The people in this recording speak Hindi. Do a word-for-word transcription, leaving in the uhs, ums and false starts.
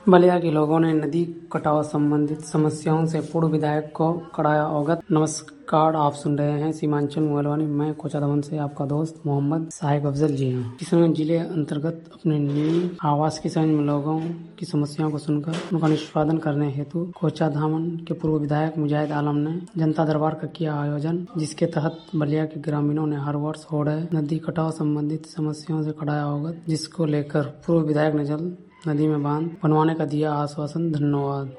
बलिया के लोगों ने नदी कटाव संबंधित समस्याओं से पूर्व विधायक को कराया अवगत। नमस्कार, आप सुन रहे हैं सीमांचल मोबाइल वाणी। मैं कोचाधामन से आपका दोस्त मोहम्मद साहिब अफजल जी हूँ। किशनगंज जिले अंतर्गत अपने निजी आवास किशनगंज में लोगों की समस्याओं को सुनकर उनका निष्पादन करने हेतु कोचाधामन के पूर्व विधायक मुजाहिद आलम ने जनता दरबार का किया आयोजन, जिसके तहत बलिया के ग्रामीणों ने हर वर्ष हो रहे नदी कटाव संबंधित समस्याओं से कराया अवगत, जिसको लेकर पूर्व विधायक ने जल्द नदी में बांध बनवाने का दिया आश्वासन। धन्यवाद।